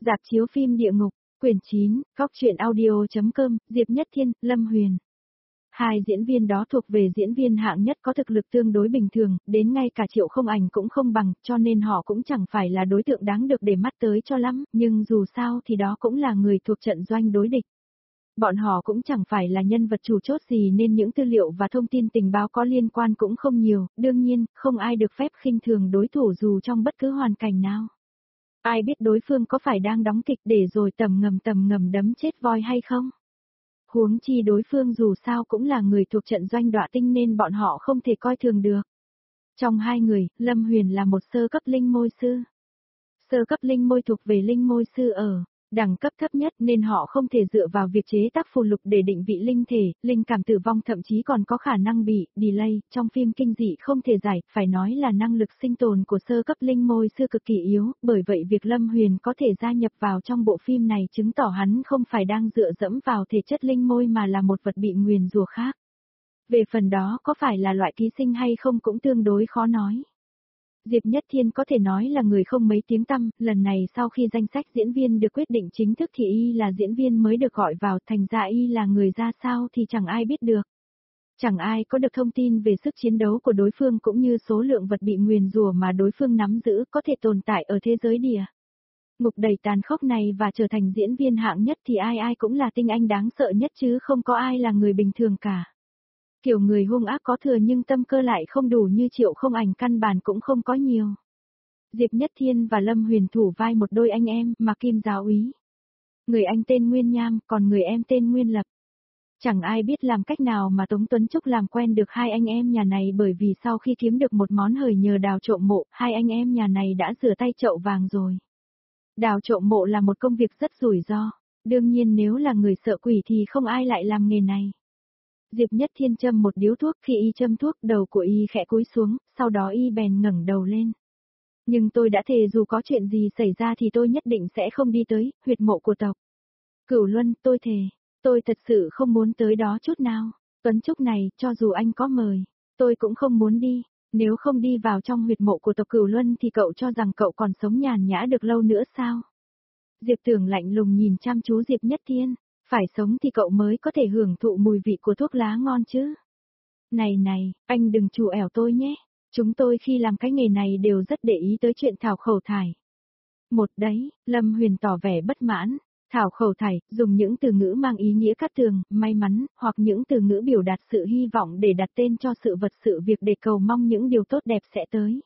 Rạp chiếu phim Địa Ngục, quyển 9, Góc truyện audio.com, Diệp Nhất Thiên, Lâm Huyền. Hai diễn viên đó thuộc về diễn viên hạng nhất có thực lực tương đối bình thường, đến ngay cả Triệu Không Ảnh cũng không bằng, cho nên họ cũng chẳng phải là đối tượng đáng được để mắt tới cho lắm, nhưng dù sao thì đó cũng là người thuộc trận doanh đối địch. Bọn họ cũng chẳng phải là nhân vật chủ chốt gì nên những tư liệu và thông tin tình báo có liên quan cũng không nhiều, đương nhiên, không ai được phép khinh thường đối thủ dù trong bất cứ hoàn cảnh nào. Ai biết đối phương có phải đang đóng kịch để rồi tầm ngầm đấm chết voi hay không? Huống chi đối phương dù sao cũng là người thuộc trận doanh Đọa Tinh nên bọn họ không thể coi thường được. Trong hai người, Lâm Huyền là một sơ cấp linh môi sư. Sơ cấp linh môi thuộc về linh môi sư ở đẳng cấp thấp nhất nên họ không thể dựa vào việc chế tác phù lục để định vị linh thể, linh cảm tử vong thậm chí còn có khả năng bị delay, trong phim kinh dị không thể giải, phải nói là năng lực sinh tồn của sơ cấp linh môi sư cực kỳ yếu, bởi vậy việc Lâm Huyền có thể gia nhập vào trong bộ phim này chứng tỏ hắn không phải đang dựa dẫm vào thể chất linh môi mà là một vật bị nguyền rủa khác. Về phần đó có phải là loại ký sinh hay không cũng tương đối khó nói. Diệp Nhất Thiên có thể nói là người không mấy tiếng tăm, lần này sau khi danh sách diễn viên được quyết định chính thức thì y là diễn viên mới được gọi vào, thành ra y là người ra sao thì chẳng ai biết được. Chẳng ai có được thông tin về sức chiến đấu của đối phương cũng như số lượng vật bị nguyền rủa mà đối phương nắm giữ có thể tồn tại ở thế giới địa ngục đầy tàn khốc này và trở thành diễn viên hạng nhất thì ai cũng là tinh anh đáng sợ nhất chứ không có ai là người bình thường cả. Kiểu người hung ác có thừa nhưng tâm cơ lại không đủ như Triệu Không Ảnh căn bản cũng không có nhiều. Diệp Nhất Thiên và Lâm Huyền thủ vai một đôi anh em mà Kim giáo úy. Người anh tên Nguyên Nham, còn người em tên Nguyên Lập. Chẳng ai biết làm cách nào mà Tống Tuấn Trúc làm quen được hai anh em nhà này bởi vì sau khi kiếm được một món hời nhờ đào trộm mộ, hai anh em nhà này đã rửa tay chậu vàng rồi. Đào trộm mộ là một công việc rất rủi ro, đương nhiên nếu là người sợ quỷ thì không ai lại làm nghề này. Diệp Nhất Thiên châm một điếu thuốc, khi y châm thuốc đầu của y khẽ cúi xuống, sau đó y bèn ngẩng đầu lên. Nhưng tôi đã thề dù có chuyện gì xảy ra thì tôi nhất định sẽ không đi tới huyệt mộ của tộc Cửu Luân, tôi thề, tôi thật sự không muốn tới đó chút nào. Tuấn Trúc này, cho dù anh có mời, tôi cũng không muốn đi. Nếu không đi vào trong huyệt mộ của tộc Cửu Luân thì cậu cho rằng cậu còn sống nhàn nhã được lâu nữa sao? Diệp Tưởng lạnh lùng nhìn chăm chú Diệp Nhất Thiên. Phải sống thì cậu mới có thể hưởng thụ mùi vị của thuốc lá ngon chứ. Này, anh đừng trù ẻo tôi nhé. Chúng tôi khi làm cái nghề này đều rất để ý tới chuyện thảo khẩu thải. Một đấy, Lâm Huyền tỏ vẻ bất mãn. Thảo khẩu thải, dùng những từ ngữ mang ý nghĩa cát tường, may mắn, hoặc những từ ngữ biểu đạt sự hy vọng để đặt tên cho sự vật sự việc để cầu mong những điều tốt đẹp sẽ tới.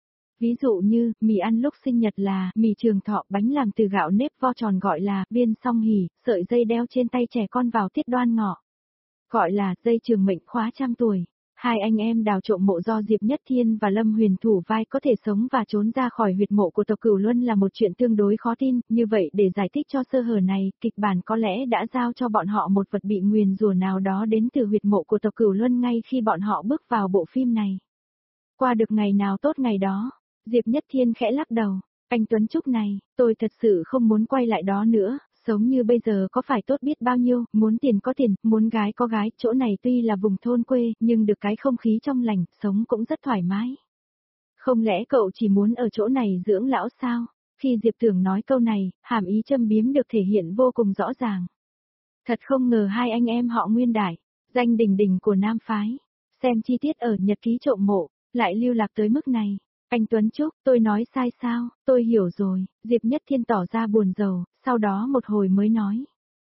Ví dụ như, mì ăn lúc sinh nhật là mì trường thọ, bánh làm từ gạo nếp vo tròn gọi là viên song hỷ, sợi dây đeo trên tay trẻ con vào tiết đoan ngọ gọi là dây trường mệnh khóa trăm tuổi. Hai anh em đào trộm mộ do Diệp Nhất Thiên và Lâm Huyền thủ vai có thể sống và trốn ra khỏi huyệt mộ của tộc Cửu Luân là một chuyện tương đối khó tin, như vậy để giải thích cho sơ hở này, kịch bản có lẽ đã giao cho bọn họ một vật bị nguyền rủa nào đó đến từ huyệt mộ của tộc Cửu Luân ngay khi bọn họ bước vào bộ phim này. Qua được ngày nào tốt ngày đó. Diệp Nhất Thiên khẽ lắc đầu, anh Tuấn Trúc này, tôi thật sự không muốn quay lại đó nữa, sống như bây giờ có phải tốt biết bao nhiêu, muốn tiền có tiền, muốn gái có gái, chỗ này tuy là vùng thôn quê, nhưng được cái không khí trong lành, sống cũng rất thoải mái. Không lẽ cậu chỉ muốn ở chỗ này dưỡng lão sao? Khi Diệp Tưởng nói câu này, hàm ý châm biếm được thể hiện vô cùng rõ ràng. Thật không ngờ hai anh em họ Nguyên Đại, danh đỉnh đỉnh của Nam Phái, xem chi tiết ở nhật ký trộm mộ, lại lưu lạc tới mức này. Anh Tuấn Trúc, tôi nói sai sao, tôi hiểu rồi, Diệp Nhất Thiên tỏ ra buồn rầu, sau đó một hồi mới nói.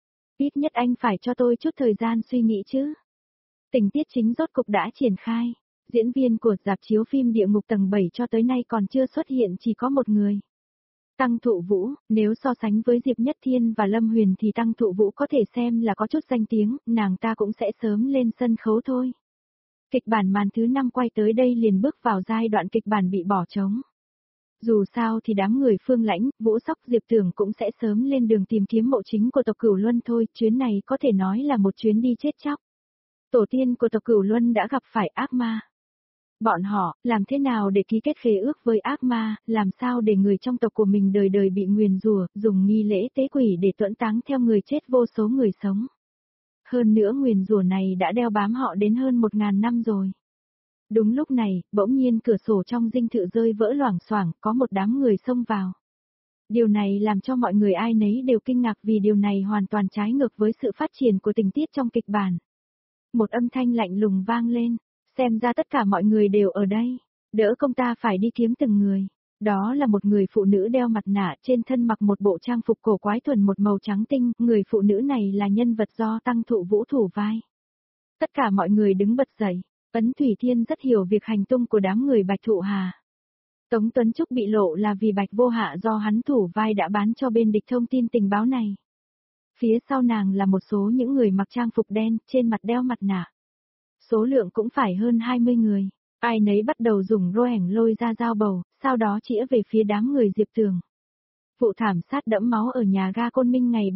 Ít nhất anh phải cho tôi chút thời gian suy nghĩ chứ. Tình tiết chính rốt cục đã triển khai, diễn viên của rạp chiếu phim Địa Ngục tầng 7 cho tới nay còn chưa xuất hiện chỉ có một người. Tăng Thụ Vũ, nếu so sánh với Diệp Nhất Thiên và Lâm Huyền thì Tăng Thụ Vũ có thể xem là có chút danh tiếng, nàng ta cũng sẽ sớm lên sân khấu thôi. Kịch bản màn thứ 5 quay tới đây liền bước vào giai đoạn kịch bản bị bỏ trống. Dù sao thì đám người Phương Lãnh, Vũ Sóc, Diệp Tưởng cũng sẽ sớm lên đường tìm kiếm mộ chính của tộc Cửu Luân thôi, chuyến này có thể nói là một chuyến đi chết chóc. Tổ tiên của tộc Cửu Luân đã gặp phải ác ma. Bọn họ, làm thế nào để ký kết khế ước với ác ma, làm sao để người trong tộc của mình đời đời bị nguyền rủa, dùng nghi lễ tế quỷ để tuẫn táng theo người chết vô số người sống. Hơn nữa nguyền rủa này đã đeo bám họ đến hơn 1000 năm rồi. Đúng lúc này, bỗng nhiên cửa sổ trong dinh thự rơi vỡ loảng xoảng, có một đám người xông vào. Điều này làm cho mọi người ai nấy đều kinh ngạc vì điều này hoàn toàn trái ngược với sự phát triển của tình tiết trong kịch bản. Một âm thanh lạnh lùng vang lên, xem ra tất cả mọi người đều ở đây, đỡ công ta phải đi kiếm từng người. Đó là một người phụ nữ đeo mặt nạ trên thân mặc một bộ trang phục cổ quái thuần một màu trắng tinh, người phụ nữ này là nhân vật do Tăng Thụ Vũ thủ vai. Tất cả mọi người đứng bật dậy, Ấn Thủy Thiên rất hiểu việc hành tung của đám người Bạch Thụ Hà. Tống Tuấn Trúc bị lộ là vì Bạch Vô Hạ do hắn thủ vai đã bán cho bên địch thông tin tình báo này. Phía sau nàng là một số những người mặc trang phục đen, trên mặt đeo mặt nạ. Số lượng cũng phải hơn 20 người. Ai nấy bắt đầu dùng roi hẻng lôi ra dao bầu, sau đó chĩa về phía đám người Diệp Tường. Vụ thảm sát đẫm máu ở nhà ga Côn Minh ngày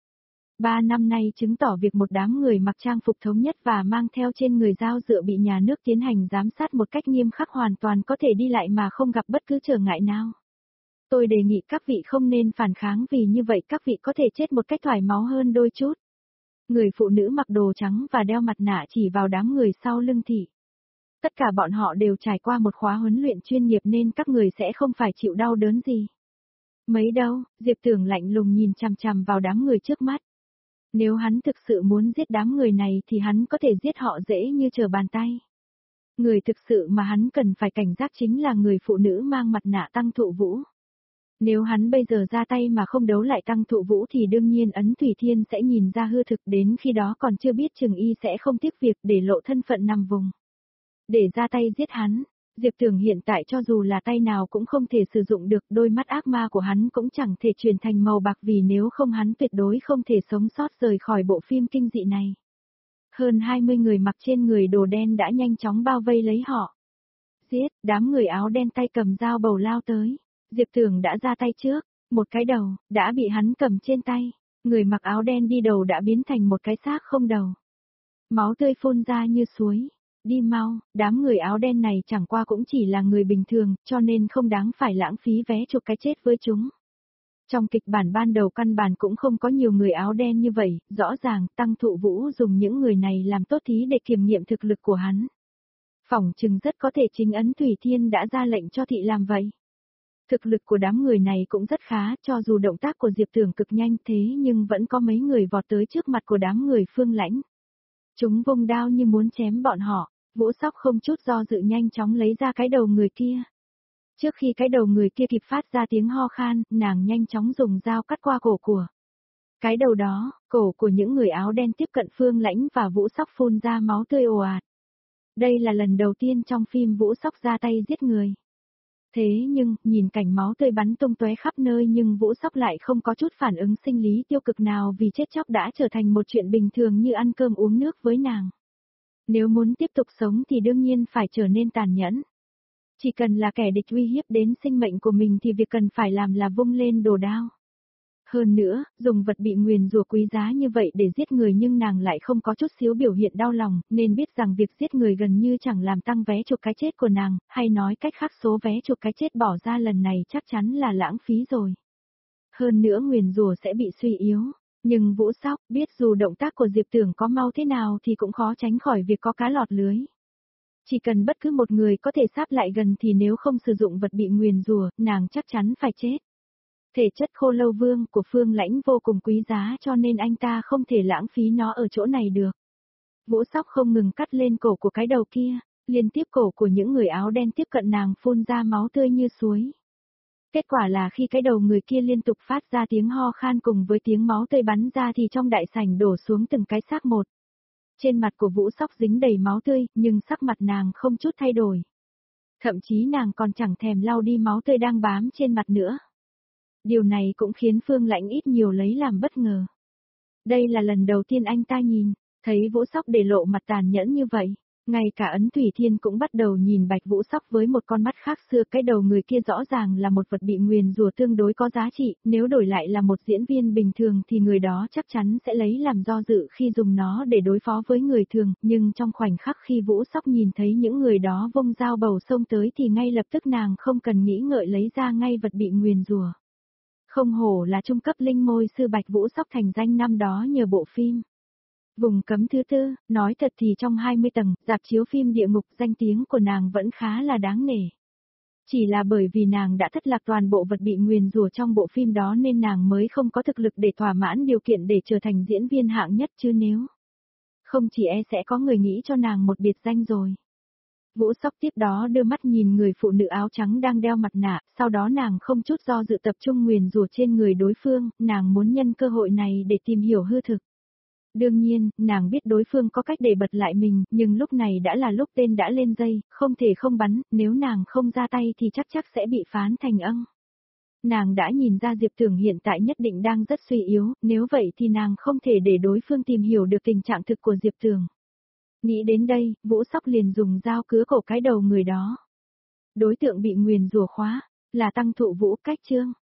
3 năm nay chứng tỏ việc một đám người mặc trang phục thống nhất và mang theo trên người dao dựa bị nhà nước tiến hành giám sát một cách nghiêm khắc hoàn toàn có thể đi lại mà không gặp bất cứ trở ngại nào. Tôi đề nghị các vị không nên phản kháng vì như vậy các vị có thể chết một cách thoải máu hơn đôi chút. Người phụ nữ mặc đồ trắng và đeo mặt nạ chỉ vào đám người sau lưng thị. Tất cả bọn họ đều trải qua một khóa huấn luyện chuyên nghiệp nên các người sẽ không phải chịu đau đớn gì. Mấy đâu, Diệp Tưởng lạnh lùng nhìn chằm chằm vào đám người trước mắt. Nếu hắn thực sự muốn giết đám người này thì hắn có thể giết họ dễ như trở bàn tay. Người thực sự mà hắn cần phải cảnh giác chính là người phụ nữ mang mặt nạ Tăng Thụ Vũ. Nếu hắn bây giờ ra tay mà không đấu lại Tăng Thụ Vũ thì đương nhiên Ấn Thủy Thiên sẽ nhìn ra hư thực, đến khi đó còn chưa biết chừng y sẽ không tiếc việc để lộ thân phận nằm vùng. Để ra tay giết hắn, Diệp Tưởng hiện tại cho dù là tay nào cũng không thể sử dụng được, đôi mắt ác ma của hắn cũng chẳng thể chuyển thành màu bạc vì nếu không hắn tuyệt đối không thể sống sót rời khỏi bộ phim kinh dị này. Hơn 20 người mặc trên người đồ đen đã nhanh chóng bao vây lấy họ. Giết, đám người áo đen tay cầm dao bầu lao tới. Diệp Tưởng đã ra tay trước, một cái đầu, đã bị hắn cầm trên tay. Người mặc áo đen đi đầu đã biến thành một cái xác không đầu. Máu tươi phun ra như suối. Đi mau, đám người áo đen này chẳng qua cũng chỉ là người bình thường, cho nên không đáng phải lãng phí vé chuộc cái chết với chúng. Trong kịch bản ban đầu căn bản cũng không có nhiều người áo đen như vậy, rõ ràng Tăng Thụ Vũ dùng những người này làm tốt thí để kiểm nghiệm thực lực của hắn. Phỏng chừng rất có thể chính Ấn Thủy Thiên đã ra lệnh cho thị làm vậy. Thực lực của đám người này cũng rất khá, cho dù động tác của Diệp Tưởng cực nhanh thế nhưng vẫn có mấy người vọt tới trước mặt của đám người Phương Lãnh. Chúng vung đao như muốn chém bọn họ. Vũ Sóc không chút do dự nhanh chóng lấy ra cái đầu người kia. Trước khi cái đầu người kia kịp phát ra tiếng ho khan, nàng nhanh chóng dùng dao cắt qua cổ của cái đầu đó, cổ của những người áo đen tiếp cận Phương Lãnh và Vũ Sóc phun ra máu tươi ồ ạt. Đây là lần đầu tiên trong phim Vũ Sóc ra tay giết người. Thế nhưng, nhìn cảnh máu tươi bắn tung tóe khắp nơi nhưng Vũ Sóc lại không có chút phản ứng sinh lý tiêu cực nào vì chết chóc đã trở thành một chuyện bình thường như ăn cơm uống nước với nàng. Nếu muốn tiếp tục sống thì đương nhiên phải trở nên tàn nhẫn. Chỉ cần là kẻ địch uy hiếp đến sinh mệnh của mình thì việc cần phải làm là vung lên đồ đao. Hơn nữa, dùng vật bị nguyền rủa quý giá như vậy để giết người nhưng nàng lại không có chút xíu biểu hiện đau lòng, nên biết rằng việc giết người gần như chẳng làm tăng vé chuộc cái chết của nàng, hay nói cách khác số vé chuộc cái chết bỏ ra lần này chắc chắn là lãng phí rồi. Hơn nữa nguyền rủa sẽ bị suy yếu. Nhưng Vũ Sóc biết dù động tác của Diệp Tưởng có mau thế nào thì cũng khó tránh khỏi việc có cá lọt lưới. Chỉ cần bất cứ một người có thể sáp lại gần thì nếu không sử dụng vật bị nguyền rủa, nàng chắc chắn phải chết. Thể chất khô lâu vương của Phương Lãnh vô cùng quý giá cho nên anh ta không thể lãng phí nó ở chỗ này được. Vũ Sóc không ngừng cắt lên cổ của cái đầu kia, liên tiếp cổ của những người áo đen tiếp cận nàng phun ra máu tươi như suối. Kết quả là khi cái đầu người kia liên tục phát ra tiếng ho khan cùng với tiếng máu tươi bắn ra thì trong đại sảnh đổ xuống từng cái xác một. Trên mặt của Vũ Sóc dính đầy máu tươi, nhưng sắc mặt nàng không chút thay đổi. Thậm chí nàng còn chẳng thèm lau đi máu tươi đang bám trên mặt nữa. Điều này cũng khiến Phương Lãnh ít nhiều lấy làm bất ngờ. Đây là lần đầu tiên anh ta nhìn, thấy Vũ Sóc để lộ mặt tàn nhẫn như vậy. Ngay cả Ấn Thủy Thiên cũng bắt đầu nhìn Bạch Vũ Sóc với một con mắt khác xưa, cái đầu người kia rõ ràng là một vật bị nguyền rủa tương đối có giá trị, nếu đổi lại là một diễn viên bình thường thì người đó chắc chắn sẽ lấy làm do dự khi dùng nó để đối phó với người thường, nhưng trong khoảnh khắc khi Vũ Sóc nhìn thấy những người đó vung dao bầu xông tới thì ngay lập tức nàng không cần nghĩ ngợi lấy ra ngay vật bị nguyền rủa. Không hổ là trung cấp linh môi sư Bạch Vũ Sóc thành danh năm đó nhờ bộ phim Vùng cấm thứ tư, nói thật thì trong 20 tầng, rạp chiếu phim địa ngục danh tiếng của nàng vẫn khá là đáng nể. Chỉ là bởi vì nàng đã thất lạc toàn bộ vật bị nguyền rủa trong bộ phim đó nên nàng mới không có thực lực để thỏa mãn điều kiện để trở thành diễn viên hạng nhất chứ nếu. Không chỉ sẽ có người nghĩ cho nàng một biệt danh rồi. Vũ Sóc tiếp đó đưa mắt nhìn người phụ nữ áo trắng đang đeo mặt nạ, sau đó nàng không chút do dự tập trung nguyền rủa trên người đối phương, nàng muốn nhân cơ hội này để tìm hiểu hư thực. Đương nhiên, nàng biết đối phương có cách để bật lại mình, nhưng lúc này đã là lúc tên đã lên dây, không thể không bắn, nếu nàng không ra tay thì chắc sẽ bị phán thành âng. Nàng đã nhìn ra Diệp Tưởng hiện tại nhất định đang rất suy yếu, nếu vậy thì nàng không thể để đối phương tìm hiểu được tình trạng thực của Diệp Tưởng. Nghĩ đến đây, Vũ Sóc liền dùng dao cứa cổ cái đầu người đó. Đối tượng bị nguyền rủa khóa, là Tăng Thụ Vũ Cách Trương.